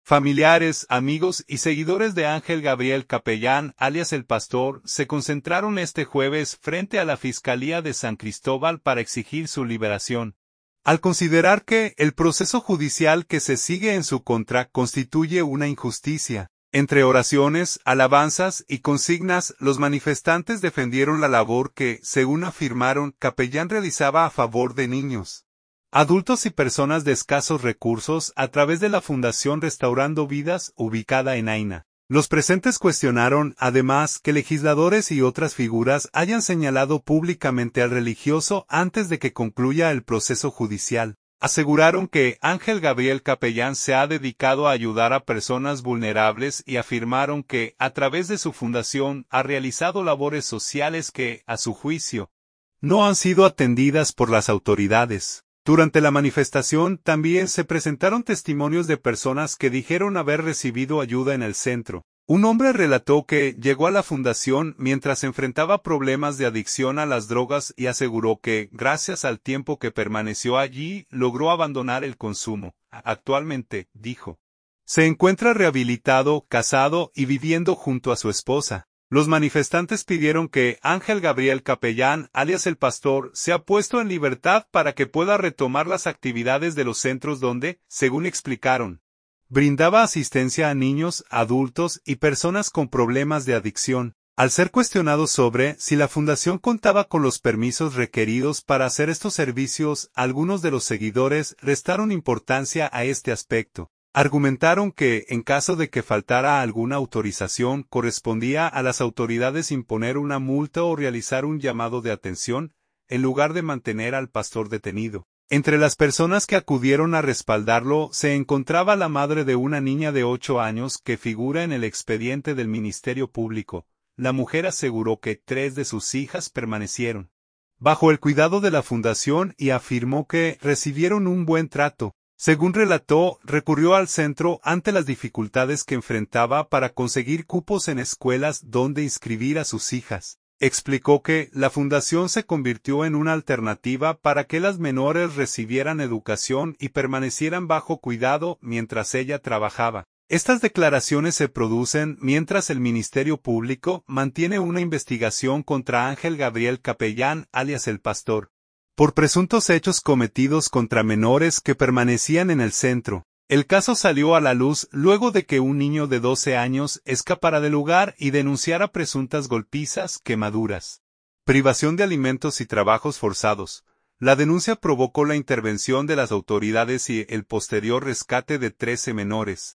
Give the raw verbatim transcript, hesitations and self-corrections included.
Familiares, amigos y seguidores de Ángel Gabriel Capellán, alias El Pastor, se concentraron este jueves frente a la Fiscalía de San Cristóbal para exigir su liberación, al considerar que el proceso judicial que se sigue en su contra constituye una injusticia. Entre oraciones, alabanzas y consignas, los manifestantes defendieron la labor que, según afirmaron, Capellán realizaba a favor de niños, adultos y personas de escasos recursos a través de la Fundación Restaurando Vidas, ubicada en Aina. Los presentes cuestionaron, además, que legisladores y otras figuras hayan señalado públicamente al religioso antes de que concluya el proceso judicial. Aseguraron que Ángel Gabriel Capellán se ha dedicado a ayudar a personas vulnerables y afirmaron que, a través de su fundación, ha realizado labores sociales que, a su juicio, no han sido atendidas por las autoridades. Durante la manifestación también se presentaron testimonios de personas que dijeron haber recibido ayuda en el centro. Un hombre relató que llegó a la fundación mientras enfrentaba problemas de adicción a las drogas y aseguró que, gracias al tiempo que permaneció allí, logró abandonar el consumo. Actualmente, dijo, se encuentra rehabilitado, casado y viviendo junto a su esposa. Los manifestantes pidieron que Ángel Gabriel Capellán, alias El Pastor, sea puesto en libertad para que pueda retomar las actividades de los centros donde, según explicaron, brindaba asistencia a niños, adultos y personas con problemas de adicción. Al ser cuestionados sobre si la fundación contaba con los permisos requeridos para hacer estos servicios, algunos de los seguidores restaron importancia a este aspecto. Argumentaron que, en caso de que faltara alguna autorización, correspondía a las autoridades imponer una multa o realizar un llamado de atención, en lugar de mantener al pastor detenido. Entre las personas que acudieron a respaldarlo se encontraba la madre de una niña de ocho años que figura en el expediente del Ministerio Público. La mujer aseguró que tres de sus hijas permanecieron bajo el cuidado de la fundación y afirmó que recibieron un buen trato. Según relató, recurrió al centro ante las dificultades que enfrentaba para conseguir cupos en escuelas donde inscribir a sus hijas. Explicó que la fundación se convirtió en una alternativa para que las menores recibieran educación y permanecieran bajo cuidado mientras ella trabajaba. Estas declaraciones se producen mientras el Ministerio Público mantiene una investigación contra Ángel Gabriel Capellán, alias El Pastor, por presuntos hechos cometidos contra menores que permanecían en el centro. El caso salió a la luz luego de que un niño de doce años escapara del lugar y denunciara presuntas golpizas, quemaduras, privación de alimentos y trabajos forzados. La denuncia provocó la intervención de las autoridades y el posterior rescate de trece menores.